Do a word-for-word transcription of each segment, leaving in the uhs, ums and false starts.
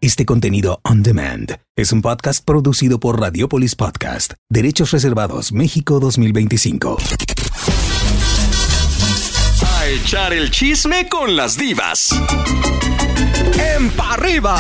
Este contenido on demand es un podcast producido por Radiopolis Podcast. Derechos reservados México dos mil veinticinco. A echar el chisme con las divas. ¡En pa' arriba!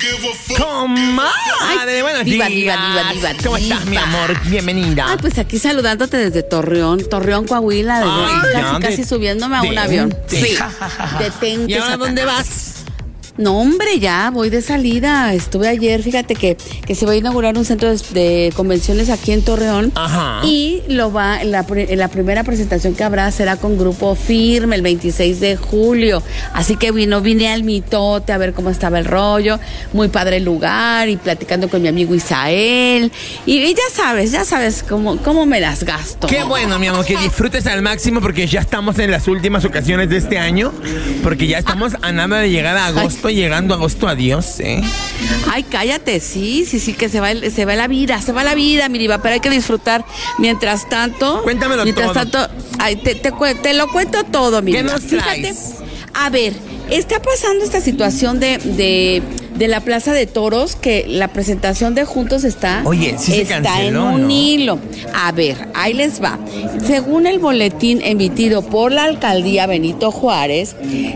¡Comadre! Buenos diva, días. diva, diva, diva, ¿Cómo diva. estás, mi amor? Bienvenida. Ay, pues aquí saludándote desde Torreón, Torreón, Coahuila, desde Ay, casi, ya, casi de- subiéndome a un de- avión. de- Sí, detente. ¿Y ahora Satanás. dónde vas? No, hombre, ya voy de salida. Estuve ayer, fíjate que, que se va a inaugurar un centro de, de convenciones aquí en Torreón. Ajá. Y lo va, la, pri- la primera presentación que habrá será con Grupo Firme el veintiséis de julio. Así que vino, vine al mitote a ver cómo estaba el rollo. Muy padre el lugar y platicando con mi amigo Isael. Y, y ya sabes, ya sabes cómo, cómo me las gasto. Qué bueno, mi amor, que disfrutes al máximo porque ya estamos en las últimas ocasiones de este año. Porque ya estamos a nada de llegar a agosto, llegando a agosto, adiós, ¿eh? Ay, cállate, sí, sí, sí, que se va, el- se va la vida, se va la vida, mi diva, pero hay que disfrutar. Mientras tanto... Cuéntamelo mientras todo. tanto, ay, te, te, cue- te lo cuento todo, mi ¿Qué diva. nos Fíjate, traes? a ver, está pasando esta situación de, de, de la Plaza de Toros, que la presentación de Juntos está... Oye, sí se está canceló, en un ¿no? hilo. A ver, ahí les va. Según el boletín emitido por la alcaldía Benito Juárez,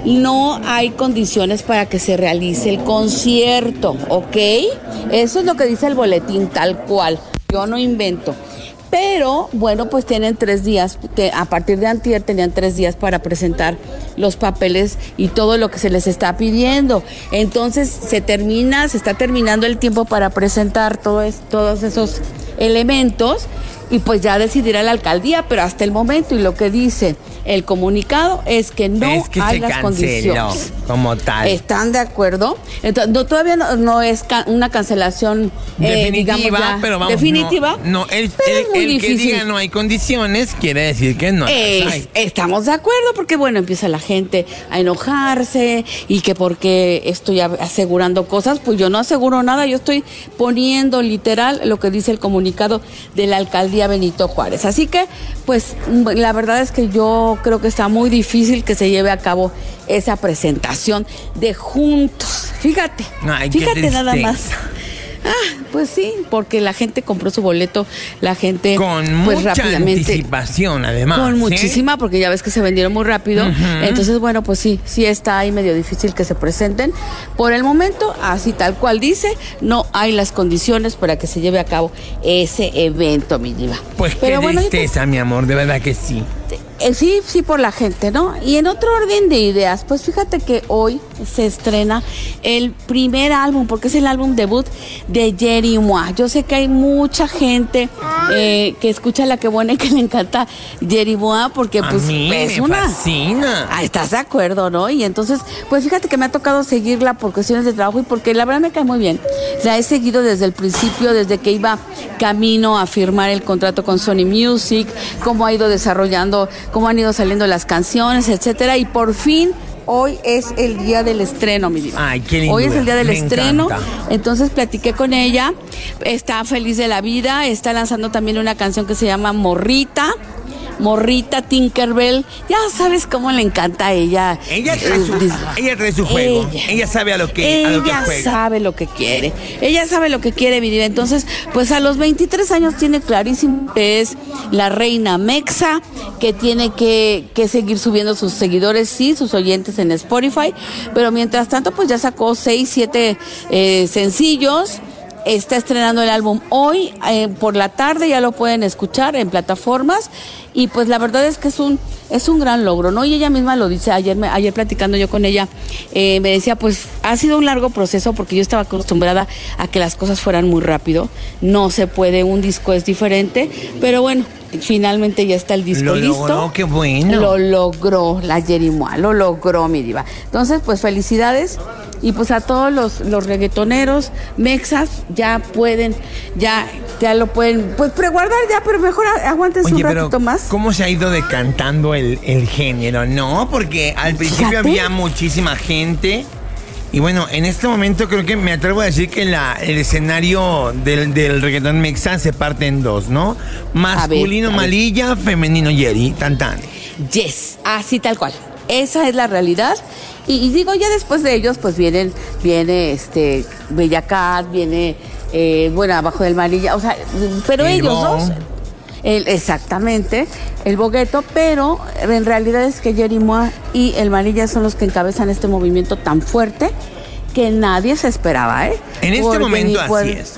no hay condiciones para que se realice el concierto, ¿ok? Eso es lo que dice el boletín tal cual. Yo no invento. Pero, bueno, pues tienen tres días, te- a partir de antier tenían tres días para presentar los papeles y todo lo que se les está pidiendo. Entonces, se termina, se está terminando el tiempo para presentar todo es- todos esos elementos y pues ya decidirá la alcaldía, pero hasta el momento y lo que dice el comunicado es que no es que hay se las canceló condiciones. como tal. ¿Están de acuerdo? Entonces, no, todavía no, no es ca- una cancelación eh, definitiva, digamos ya, pero vamos, definitiva. No, no, el, pero es el- muy el que difícil. diga no hay condiciones quiere decir que no las Es- hay. estamos de acuerdo porque bueno, empieza la gente a enojarse y que porque estoy a- asegurando cosas, pues yo no aseguro nada, yo estoy poniendo literal lo que dice el comunicado de la alcaldía Benito Juárez. Así que pues m- la verdad es que yo creo que está muy difícil que se lleve a cabo esa presentación de Juntos. Fíjate, Ay, qué fíjate nada tristeza. más. Ah, pues sí, porque la gente compró su boleto, la gente Con pues mucha rápidamente anticipación, además. con ¿sí? muchísima, porque ya ves que se vendieron muy rápido. Ujú. Entonces, bueno, pues sí, sí está ahí medio difícil que se presenten. Por el momento, así tal cual dice, no hay las condiciones para que se lleve a cabo ese evento, mi diva. Pues Pero qué bueno, yo te- tristeza, mi amor, de verdad que sí. eh, sí, sí por la gente, ¿no? Y en otro orden de ideas, pues fíjate que hoy se estrena el primer álbum, porque es el álbum debut de Jerry Mois. Yo sé que hay mucha gente eh, que escucha La Que Buena y que le encanta Jerry Mois, porque A pues mí es me una... fascina. Ah, ¿estás de acuerdo, no? Y entonces, pues fíjate que me ha tocado seguirla por cuestiones de trabajo y porque la verdad me cae muy bien. La he seguido desde el principio, desde que iba camino a firmar el contrato con Sony Music, cómo ha ido desarrollando, cómo han ido saliendo las canciones, etcétera. Y por fin, hoy es el día del estreno, mi diva. Ay, qué lindo. Hoy es el día del Me estreno. encanta. Entonces platiqué con ella. Está feliz de la vida. Está lanzando también una canción que se llama Morrita. Morrita Tinkerbell, ya sabes cómo le encanta a ella. Ella trae su, Eh, ella trae su juego. Ella, ella. sabe a lo que, a lo que Ella juega. sabe lo que quiere. Ella sabe lo que quiere, mi diva. Entonces, pues a los veintitrés años tiene clarísimo que es la reina mexa, que tiene que, que seguir subiendo sus seguidores, sí, sus oyentes en Spotify. Pero mientras tanto, pues ya sacó seis, siete eh, sencillos. Está estrenando el álbum hoy eh, por la tarde, ya lo pueden escuchar en plataformas y pues la verdad es que es un es un gran logro, ¿no? Y ella misma lo dice, ayer me, ayer platicando yo con ella, eh, me decía, pues ha sido un largo proceso porque yo estaba acostumbrada a que las cosas fueran muy rápido, no se puede, un disco es diferente, pero bueno, finalmente ya está el disco Lo listo. logró, qué bueno. Lo logró la Jerry Mois, lo logró, mi diva. Entonces, pues felicidades. Y pues a todos los, los reggaetoneros, mexas, ya pueden, ya, ya lo pueden, pues preguardar ya, pero mejor a- aguántense Oye, un pero ratito más. ¿cómo se ha ido decantando el, el género? No, porque al principio Fíjate. había muchísima gente. Y bueno, en este momento creo que me atrevo a decir que la, el escenario del, del reggaetón mexa se parte en dos, ¿no? Masculino a ver. Malilla, femenino Jerry, tan tan. Yes, así tal cual. Esa es la realidad. Y, y digo, ya después de ellos, pues vienen, viene este Bella Cat, viene, eh, bueno, Abajo del Manilla, o sea, pero El ellos Bo. dos, el, exactamente, el Bogueto, pero en realidad es que Jerry Moa y el Manilla son los que encabezan este movimiento tan fuerte que nadie se esperaba, ¿eh? En este Porque momento ni por- así es.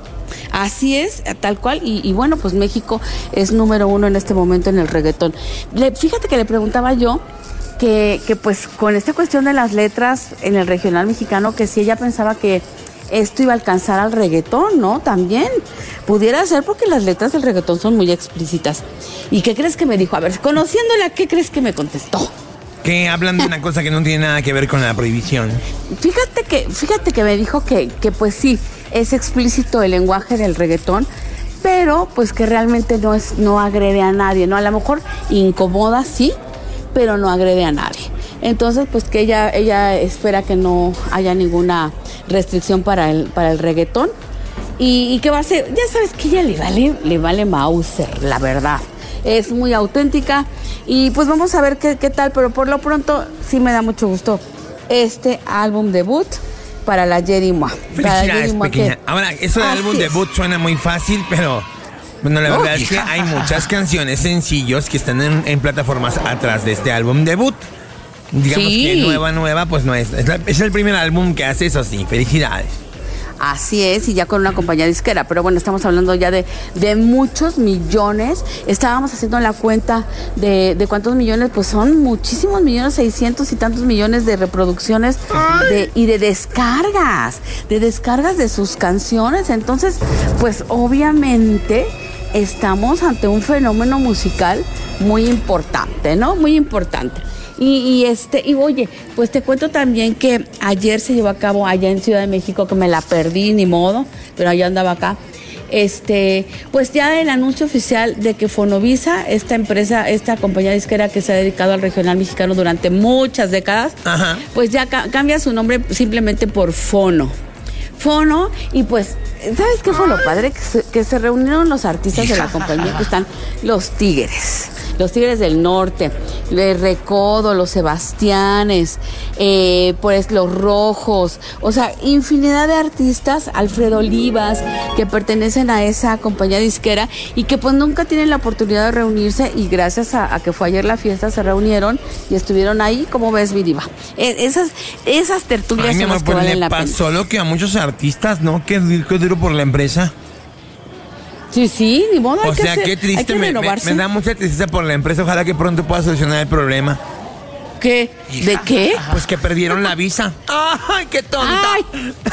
Así es, tal cual, y, y bueno, pues México es número uno en este momento en el reggaetón. Le, fíjate que le preguntaba yo que, que pues con esta cuestión de las letras en el regional mexicano, que si ella pensaba que esto iba a alcanzar al reggaetón, ¿no? También pudiera ser porque las letras del reggaetón son muy explícitas. ¿Y qué crees que me dijo? A ver, conociéndola, ¿qué crees que me contestó? Que hablan de una cosa que no tiene nada que ver con la prohibición. Fíjate que, fíjate que me dijo que, que pues sí, es explícito el lenguaje del reggaetón, pero pues que realmente no es, no agrede a nadie, ¿no? A lo mejor incomoda, sí, pero no agrede a nadie. Entonces, pues que ella, ella espera que no haya ninguna restricción para el, para el reggaetón. Y, y que va a ser, ya sabes que ella le vale, le vale Mauser, la verdad. Es muy auténtica. Y pues vamos a ver qué, qué tal, pero por lo pronto sí me da mucho gusto este álbum debut para la Jerry Moa. Para Felicidades, Jerry Moa, pequeña. que- Ahora, eso del Así álbum es. debut suena muy fácil, pero bueno, la No, verdad es que hay muchas canciones sencillos que están en, en plataformas atrás de este álbum debut. Digamos Sí. que nueva, nueva, pues no es. Es, la- es el primer álbum que hace, eso sí. Felicidades. Así es, y ya con una compañía disquera, pero bueno, estamos hablando ya de, de muchos millones. Estábamos haciendo la cuenta de, de cuántos millones, pues son muchísimos millones, seiscientos y tantos millones de reproducciones de, y de descargas, de descargas de sus canciones. Entonces, pues obviamente estamos ante un fenómeno musical muy importante, ¿no? Muy importante. Y, y este, y oye, pues te cuento también que ayer se llevó a cabo allá en Ciudad de México, que me la perdí, ni modo, pero allá andaba acá. Este, pues ya el anuncio oficial de que Fonovisa, esta empresa, esta compañía disquera que se ha dedicado al regional mexicano durante muchas décadas, Ajá. pues ya ca- cambia su nombre simplemente por Fono. Fono, y pues, ¿sabes qué fue lo padre? Que se, que se reunieron los artistas de la compañía, que están los Tigres, los Tigres del Norte, el Recodo, los Sebastianes, eh, pues los Rojos, o sea, infinidad de artistas, Alfredo Olivas, que pertenecen a esa compañía disquera y que pues nunca tienen la oportunidad de reunirse, y gracias a, a que fue ayer la fiesta se reunieron y estuvieron ahí, como ves, mi diva. Eh, esas, esas tertulias Ay, mi son amor, las que pues valen le la pena. pasó lo que a muchos artistas, ¿no? Que qué duro por la empresa. Sí, sí, ni modo, hay O que sea, hacer- qué hay triste. que Me, me- renovarse. me da mucha tristeza por la empresa. Ojalá que pronto pueda solucionar el problema. ¿Qué? ¿De qué? Pues que perdieron la visa. ¡Ay, qué tonta! Ay.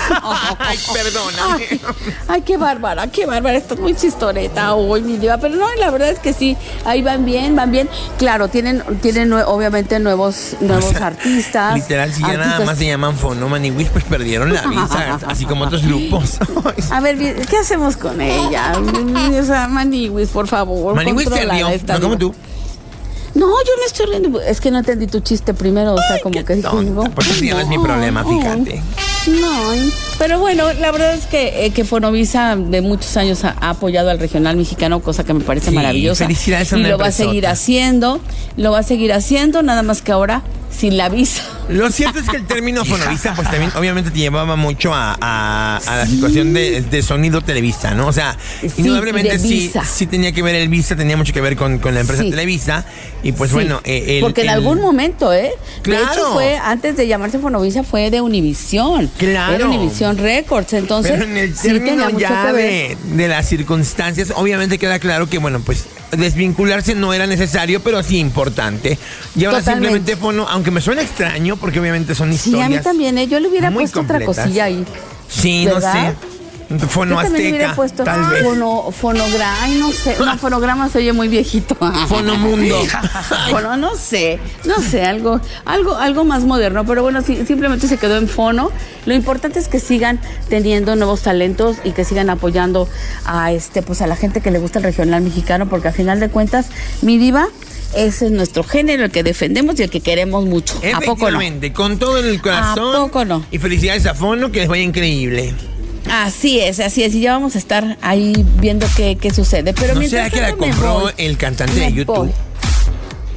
Ay, perdóname. Ay, ay, qué bárbara, qué bárbara. Estás muy chistoreta hoy, mi diva. Pero no, la verdad es que sí, ahí van bien, van bien. Claro, tienen, tienen nue- obviamente nuevos, nuevos O sea, artistas. Literal, si ya nada artistas- más se llaman Fono Maniwis, pues perdieron la visa, así como otros grupos. A ver, bien, ¿qué hacemos con ella? O sea, Maniwis, por favor. Maniwis se contrólala rió, esta no como diva. tú. No, yo me estoy riendo. Es que no entendí tu chiste primero. O sea, como qué que dije, tonta. no, Pues ese ya no es mi problema, fíjate. No, pero bueno, la verdad es que, eh, que Fonovisa de muchos años ha, ha apoyado al regional mexicano, cosa que me parece Sí, maravillosa. felicidades a y una lo va a empresota. seguir haciendo, lo va a seguir haciendo, nada más que ahora sin la visa. Lo cierto es que el término fonovisa, pues también obviamente te llevaba mucho a, a- a la situación de, de sonido Televisa, ¿no? O sea, Sí, indudablemente de sí, Visa. sí tenía que ver el Visa, tenía mucho que ver con, con la empresa Sí. Televisa. Y pues Sí, bueno, eh, el- porque en el- algún momento, ¿eh? Claro. De hecho, fue, antes de llamarse Fonovisa, fue de Univisión. Claro. Era Univisión Records, entonces. Pero en el sí tenía término mucho ya que ver. de, de las circunstancias, obviamente queda claro que, bueno, pues desvincularse no era necesario, pero sí importante. Y ahora Totalmente. simplemente Fono, aunque me suena extraño, porque obviamente son Sí, historias. a mí también, ¿eh? Yo le hubiera muy puesto otra completas. cosilla ahí. Sí, ¿Verdad? no sé. Fono Yo también le hubiera Azteca, puesto tal vez. fono, fonograma, ay, no sé, no, fonograma se oye muy viejito. Fonomundo. Fono, no sé, no sé, algo, algo, algo más moderno, pero bueno, sí, simplemente se quedó en fono. Lo importante es que sigan teniendo nuevos talentos y que sigan apoyando a este, pues a la gente que le gusta el regional mexicano, porque al final de cuentas, mi diva, ese es nuestro género, el que defendemos y el que queremos mucho. ¿A poco no? Efectivamente, con todo el corazón. ¿A poco no? Y felicidades a Fono, que les vaya increíble. Así es, así es, y ya vamos a estar ahí viendo qué, qué sucede. Pero ¿No mientras será que la tanto me compró voy, el cantante me de YouTube? voy.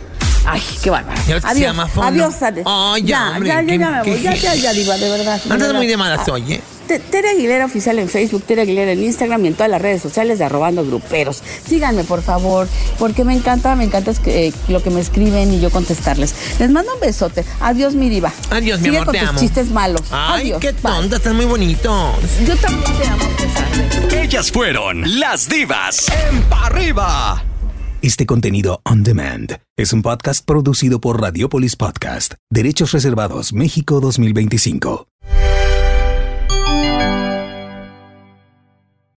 Ay, qué bárbaro. Ya se Adiós, llama fondo. adiós, adiós. Ay, ya, ya, hombre, ya, ya, ¿qué- ya me voy. qué- Ya, ya, ya, diva, de verdad. de Andas verdad. muy de malas Ah, hoy, ¿eh? Te- Tere Aguilera Oficial en Facebook, Tere Aguilera en Instagram y en todas las redes sociales de Arrobando Gruperos. Síganme, por favor, porque me encanta, me encanta es que, eh, lo que me escriben y yo contestarles. Les mando un besote. Adiós, mi diva. Adiós, mi Sigue amor, con te tus amo. chistes malos. Ay, Adiós. qué Bye. tonta, estás muy bonito. Yo también te amo, César. Ellas fueron las divas en Pa' Arriba. Este contenido on demand es un podcast producido por Radiopolis Podcast, Derechos Reservados México dos mil veinticinco.